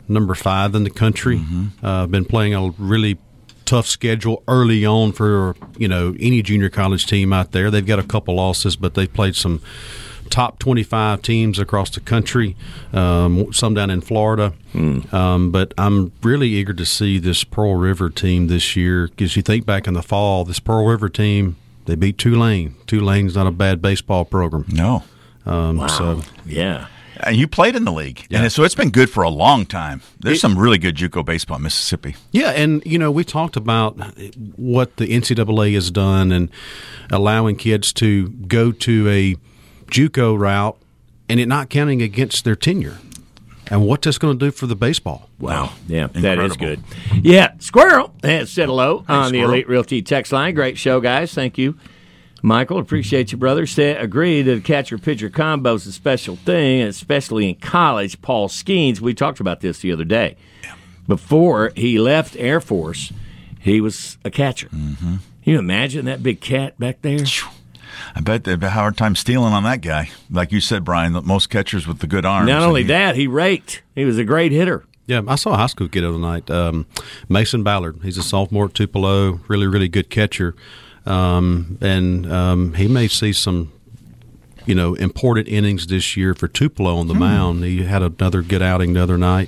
number five in the country. Mm-hmm. Uh, been playing a really tough schedule early on for, you know, any junior college team out there. They've got a couple losses, but they've played some top twenty-five teams across the country, um, some down in Florida. Mm. Um, but I'm really eager to see this Pearl River team this year, because you think back in the fall, this Pearl River team, they beat Tulane. Tulane's not a bad baseball program. No. Um, wow. So, yeah. And you played in the league, yeah. and so it's been good for a long time. There's it, some really good JUCO baseball in Mississippi. Yeah, and, you know, we talked about what the N C double A has done and allowing kids to go to a JUCO route and it not counting against their tenure. And what that's going to do for the baseball. Wow. Yeah, Incredible. That is good. Yeah, Squirrel has said hello hey, on Squirrel. the Elite Realty text line. Great show, guys. Thank you. Michael, appreciate you, brother. Say, agree that a catcher-pitcher combo is a special thing, especially in college. Paul Skeens, we talked about this the other day. Yeah. Before he left Air Force, he was a catcher. Mm-hmm. Can you imagine that big cat back there? I bet they've had a hard time stealing on that guy. Like you said, Brian, most catchers with the good arms. Not only he, that, he raked. He was a great hitter. Yeah, I saw a high school kid the other night, um, Mason Ballard. He's a sophomore at Tupelo, really, really good catcher. Um, and um, he may see some, you know, important innings this year for Tupelo on the hmm. mound. He had another good outing the other night.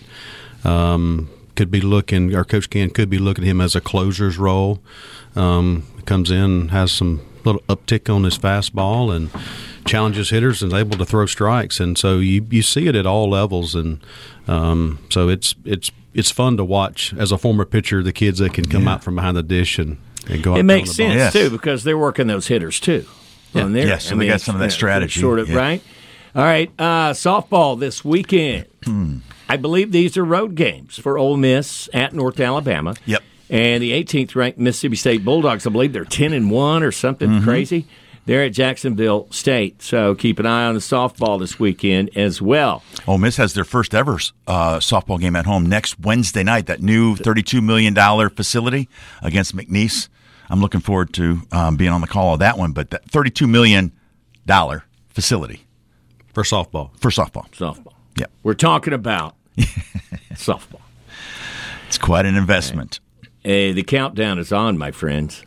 Um, could be looking, or Coach Ken could be looking at him as a closer's role. Um, comes in, has some little uptick on his fastball, and challenges hitters and is able to throw strikes. And so you you see it at all levels, and um, so it's it's it's fun to watch as a former pitcher. The kids that can come yeah. out from behind the dish and. Go it makes sense, yes. too, because they're working those hitters, too. Yeah. On their, yes, so I mean, they got some of that strategy. Sort of, yeah. right? All right, uh, softball this weekend. I believe these are road games for Ole Miss at North Alabama. Yep. And the eighteenth ranked Mississippi State Bulldogs, I believe they're ten and one or something mm-hmm. crazy. They're at Jacksonville State, so keep an eye on the softball this weekend as well. Ole Miss has their first ever uh, softball game at home next Wednesday night, that new thirty-two million dollars facility against McNeese. I'm looking forward to um, being on the call of that one, but that thirty-two million dollars facility. For softball. For softball. Softball. Yeah. We're talking about softball. It's quite an investment. Hey, hey, the countdown is on, my friends.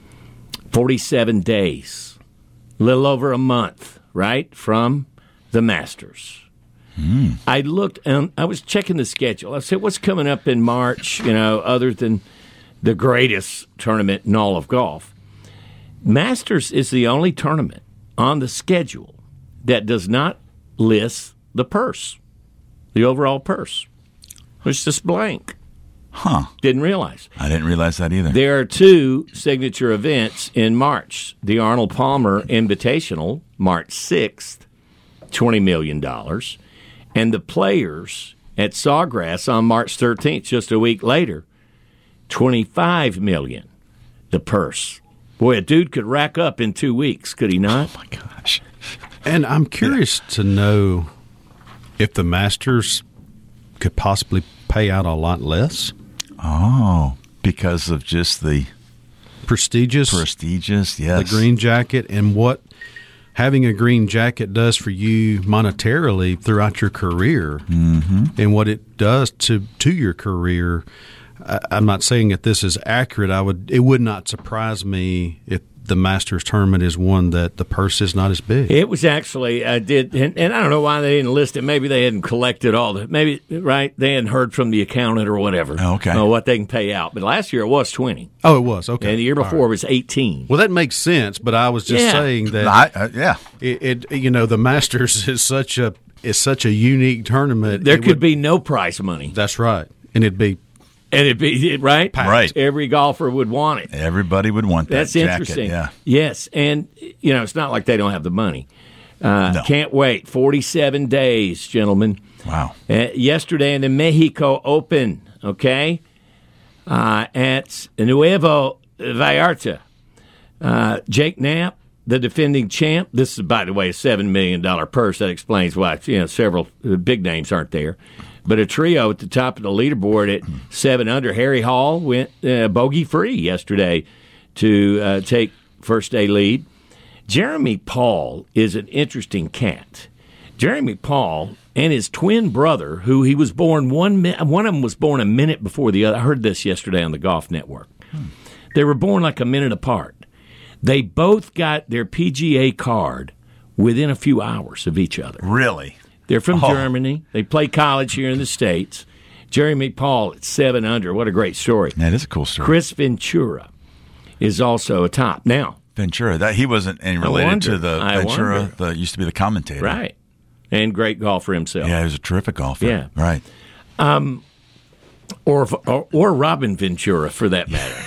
forty-seven days. A little over a month, right, from the Masters. Mm. I looked, and I was checking the schedule. I said, what's coming up in March, you know, other than the greatest tournament in all of golf? Masters is the only tournament on the schedule that does not list the purse, the overall purse. It's just blank. Huh. Didn't realize. I didn't realize that either. There are two signature events in March. The Arnold Palmer Invitational, March sixth, twenty million dollars. And the Players at Sawgrass on March thirteenth, just a week later, twenty-five million dollars, the purse. Boy, a dude could rack up in two weeks, could he not? Oh, my gosh. And I'm curious yeah. to know if the Masters could possibly pay out a lot less. Oh, because of just the prestigious, prestigious, yes, the green jacket, and what having a green jacket does for you monetarily throughout your career, mm-hmm. and what it does to to your career. I, I'm not saying that this is accurate. I would. It would not surprise me if the Masters tournament is one that the purse is not as big. It was actually, I did, and, and I don't know why they didn't list it. Maybe they hadn't collected all the, maybe, right, they hadn't heard from the accountant or whatever. Oh, okay. Uh, what they can pay out. But last year it was twenty. Oh, it was, okay. And the year before right. it was eighteen. Well, that makes sense, but I was just yeah. saying that, I, uh, yeah. It, it, you know, the Masters is such a, is such a unique tournament. There it could would, be no prize money. That's right. And it'd be And it'd be, right? Packed. Right. Every golfer would want it. Everybody would want that That's jacket, interesting. Yeah. Yes, and, you know, it's not like they don't have the money. Uh, no. Can't wait. forty-seven days, gentlemen. Wow. Uh, yesterday in the Mexico Open, okay, uh, at Nuevo Vallarta, uh, Jake Knapp, the defending champ. This is, by the way, a seven million dollars purse. That explains why, you know, several big names aren't there. But a trio at the top of the leaderboard at seven under. Harry Hall went uh, bogey-free yesterday to uh, take first-day lead. Jeremy Paul is an interesting cat. Jeremy Paul and his twin brother, who he was born one mi- one of them was born a minute before the other. I heard this yesterday on the Golf Network. Hmm. They were born like a minute apart. They both got their P G A card within a few hours of each other. Really? They're from Oh. Germany. They play college here in the States. Jerry McPaul at seven under. What a great story. That is a cool story. Chris Ventura is also a top. Now, Ventura, that he wasn't any related wonder. to the I Ventura wonder. that used to be the commentator. right. And great golfer himself. Yeah, he was a terrific golfer. Yeah. Right. Or, or or Robin Ventura, for that matter.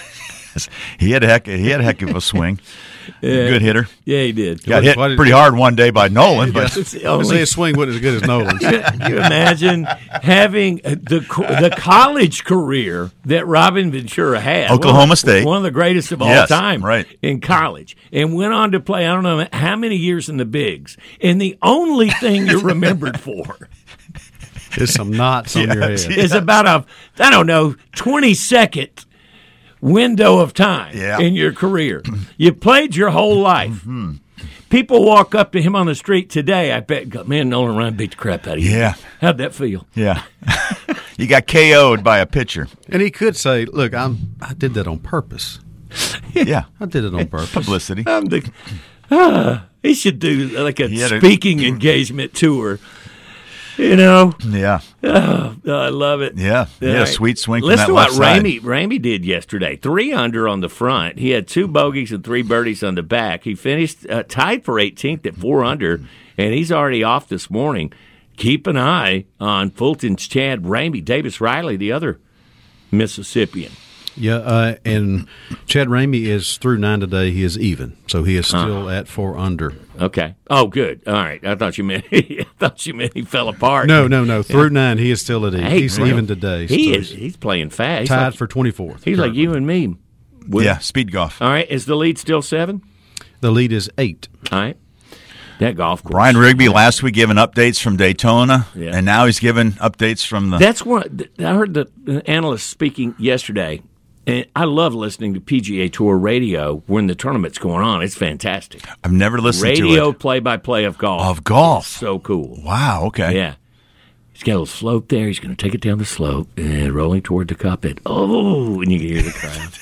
He had a heck he had a heck of a swing. Good hitter. Yeah, he did. Got hit why did- pretty hard one day by Nolan, but It's the I only- say his swing wasn't as good as Nolan's. Can you imagine having the the college career that Robin Ventura had? Oklahoma one of, State. one of the greatest of all Yes, time, right. in college, and went on to play I don't know how many years in the bigs, and the only thing you're remembered for There's some knots on your Yes. head. is about a I don't know twenty second window of time Yeah. in your career. You played your whole life. Mm-hmm. People walk up to him on the street today. I bet, go, man, Nolan Ryan beat the crap out of you. Yeah. How'd that feel? yeah. You got K O'd by a pitcher. And he could say, "Look, I'm I did that on purpose. Yeah. I did it on purpose." Publicity. I'm the, ah, he should do like a He had a- speaking engagement tour. You know, Yeah. oh, I love it. Yeah. He had a All right. sweet swing from Listen that to left what side. Ramey, Ramey did yesterday. Three under on the front. He had two bogeys and three birdies on the back. He finished uh, tied for eighteenth at four under, and he's already off this morning. Keep an eye on Fulton's Chad Ramey, Davis Riley, the other Mississippian. Yeah, uh, and Chad Ramey is through nine today. He is even, so he is still at four under. Okay. Oh, good. All right. I thought you meant. I thought you meant he fell apart. No, no, no. Through nine, he is still at even. Hey, He's real- even today. He so is. He's playing fast. He's tied like, for twenty-fourth. he's like you and me. Will. Yeah. Speed golf. All right. Is the lead still seven? The lead is eight. All right. That golf course. Brian Rigby last week giving updates from Daytona, Yeah. and now he's giving updates from the. That's one. I heard the analyst speaking yesterday, and I love listening to P G A Tour radio when the tournament's going on. It's fantastic. I've never listened Radio to it. play-by-play of golf. Of golf. So cool. Wow. Okay. Yeah. He's got a little slope there. He's going to take it down the slope and rolling toward the cup. And oh, and you can hear the crowd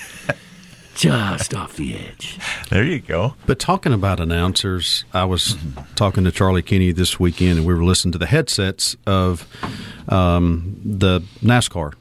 just off the edge. There you go. But talking about announcers, I was talking to Charlie Kinney this weekend, and we were listening to the headsets of um, the NASCAR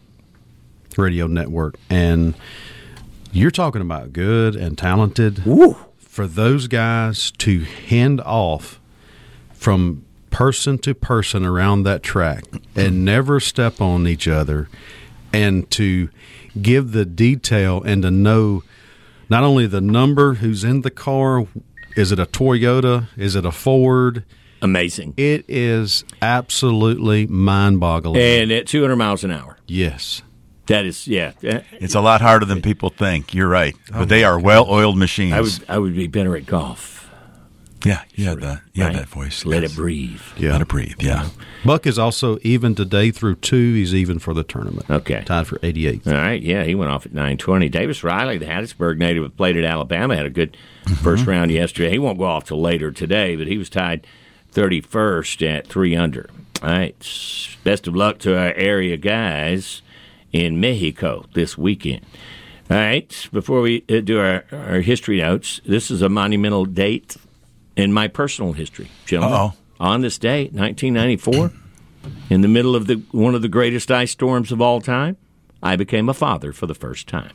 radio network. And you're talking about good and talented. Woo. For those guys to hand off from person to person around that track and never step on each other, and to give the detail and to know not only the number who's in the car, is it a Toyota, is it a Ford? Amazing. It is absolutely mind-boggling. And at two hundred miles an hour. Yes. That is, yeah. It's a lot harder than people think. You're right, but they are well-oiled machines. I would I would be better at golf. Yeah, you had that. You right? had that voice. Let yes. it breathe. Yeah. Let it breathe. Yeah. Buck is also even today through two. He's even for the tournament. Okay. Tied for eighty-eight. All right, yeah, he went off at nine twenty. Davis Riley, the Hattiesburg native who played at Alabama, had a good first round yesterday. He won't go off till later today, but he was tied thirty-first at three under. All right, best of luck to our area guys in Mexico this weekend. All right, before we uh, do our, our history notes, this is a monumental date in my personal history, gentlemen. Uh-oh. On this day, nineteen ninety-four, in the middle of the one of the greatest ice storms of all time, I became a father for the first time.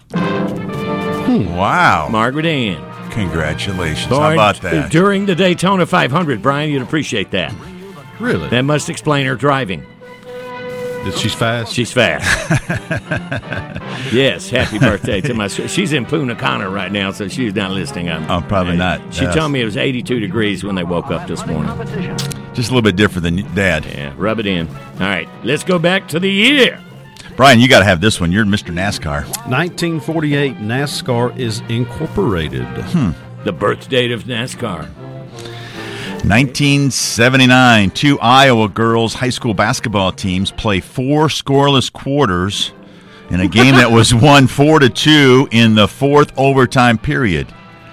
Wow. Margaret Ann. Congratulations. How Born about that? During the Daytona five hundred. Brian, you'd appreciate that. Really? That must explain her driving. That she's fast? She's fast. Yes, happy birthday to my... She's in Punta Cana right now, so she's not listening. I'm, Oh, probably not. She Yes. told me it was eighty-two degrees when they woke up this morning. Just a little bit different than Dad. Yeah, rub it in. All right, let's go back to the year. Brian, you got to have this one. You're Mister NASCAR. nineteen forty-eight, NASCAR is incorporated. The birth date of NASCAR. nineteen seventy-nine, two Iowa girls high school basketball teams play four scoreless quarters in a game that was won four to two in the fourth overtime period.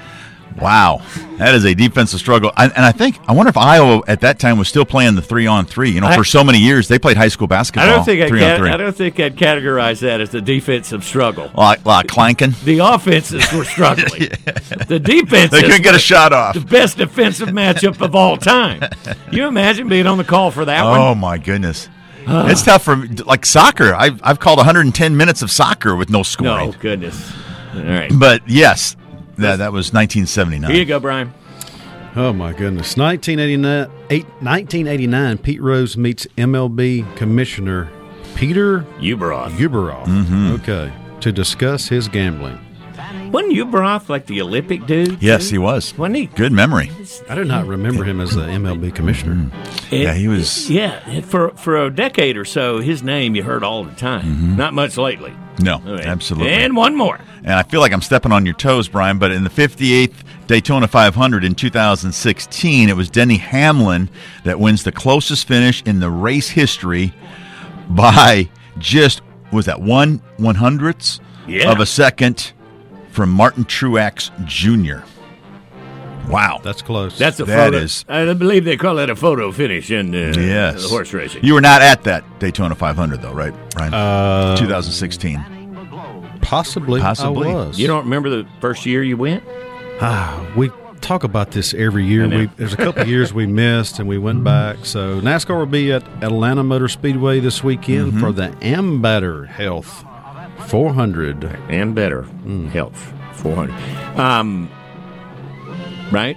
Wow, that is a defensive struggle. I, and I think, I wonder if Iowa at that time was still playing the three on three. You know, I, for so many years, they played high school basketball. I don't think I'd three on three. I don't think I'd categorize that as a defensive struggle. Like, like clanking. The offenses were struggling. yeah. The defenses they couldn't get a shot off. The best defensive matchup of all time. You imagine being on the call for that oh, one? Oh my goodness. Uh, it's tough for like soccer. I've I've called one hundred ten minutes of soccer with no scoring. No goodness. All right. But yes. That, that was nineteen seventy-nine. Here you go, Brian. Oh, my goodness. nineteen eighty-nine, eight, nineteen eighty-nine, Pete Rose meets M L B Commissioner Peter Ueberroth. Ueberroth. Mm-hmm. Okay. To discuss his gambling. Wasn't Ueberroth like the Olympic dude? Yes, too? he was. Wasn't he? Good memory. I do not remember him as the M L B Commissioner. Mm-hmm. It, yeah, he was. Yeah, for for a decade or so, his name you heard all the time. Mm-hmm. Not much lately. No, right. Absolutely. And one more. And I feel like I'm stepping on your toes, Brian, but in the fifty-eighth Daytona five hundred in two thousand sixteen, it was Denny Hamlin that wins the closest finish in the race history by just, was that one one hundredths yeah. of a second from Martin Truex Junior Wow. That's close. That's a that photo. Is, I believe they call that a photo finish in uh, yes. the horse racing. You were not at that Daytona five hundred, though, right, Brian? Uh, twenty sixteen. Possibly. Possibly. I was. You don't remember the first year you went? Ah, we talk about this every year. We, there's a couple of years we missed, and we went back. So NASCAR will be at Atlanta Motor Speedway this weekend mm-hmm. for the Ambetter Health four hundred. Ambetter mm. Health four hundred. Um, right?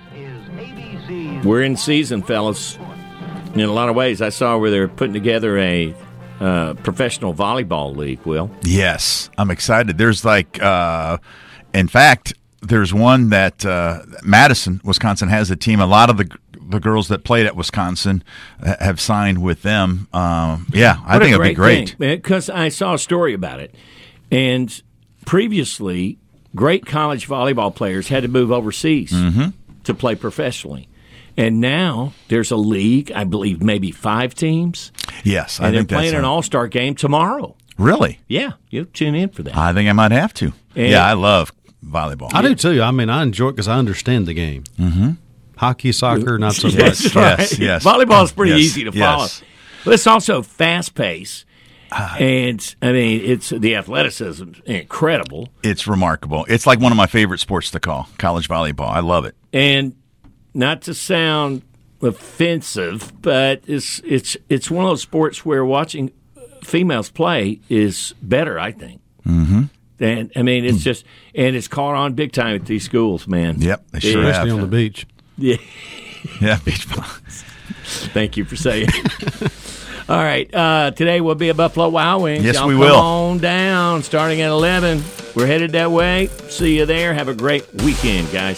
We're in season, fellas. In a lot of ways, I saw where they're putting together a uh, professional volleyball league, Will. Yes, I'm excited. There's like, uh, in fact, there's one that uh, Madison, Wisconsin has a team. A lot of the the girls that played at Wisconsin have signed with them. Um, yeah, I what think it'd be great. Because I saw a story about it. And previously, great college volleyball players had to move overseas mm-hmm. to play professionally. And now there's a league, I believe maybe five teams. Yes, I and think they're playing that's an a... all-star game tomorrow. Really? Yeah, you tune in for that. I think I might have to. And yeah, I love volleyball. I do too. I mean, I enjoy it because I understand the game. Mm-hmm. Hockey, soccer, not so yes, much. Right. Yes, yes. Volleyball is pretty yes, easy to follow. Yes. But it's also fast-paced. Uh, and, I mean, it's the athleticism is incredible. It's remarkable. It's like one of my favorite sports to call, college volleyball. I love it. And not to sound offensive, but it's it's it's one of those sports where watching females play is better, I think. Mm-hmm. And I mean, it's mm. just and it's caught on big time at these schools, man. Yep, they sure especially have. on the beach. Yeah, yeah, beach ball. Thank you for saying. All right, uh, today we'll be at Buffalo Wild Wings. Yes, Y'all we come will. on down, starting at eleven. We're headed that way. See you there. Have a great weekend, guys.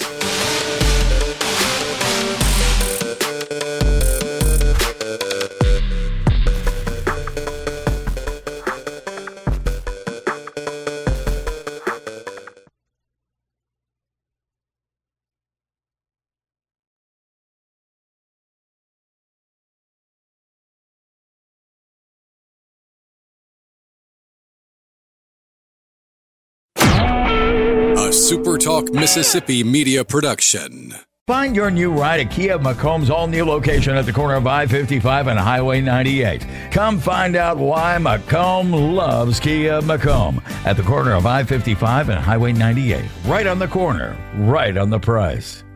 Super Talk Mississippi media production. Find your new ride at Kia Macomb's all-new location at the corner of I fifty-five and Highway ninety-eight. Come find out why Macomb loves Kia Macomb at the corner of I fifty-five and Highway ninety-eight. Right on the corner, right on the price.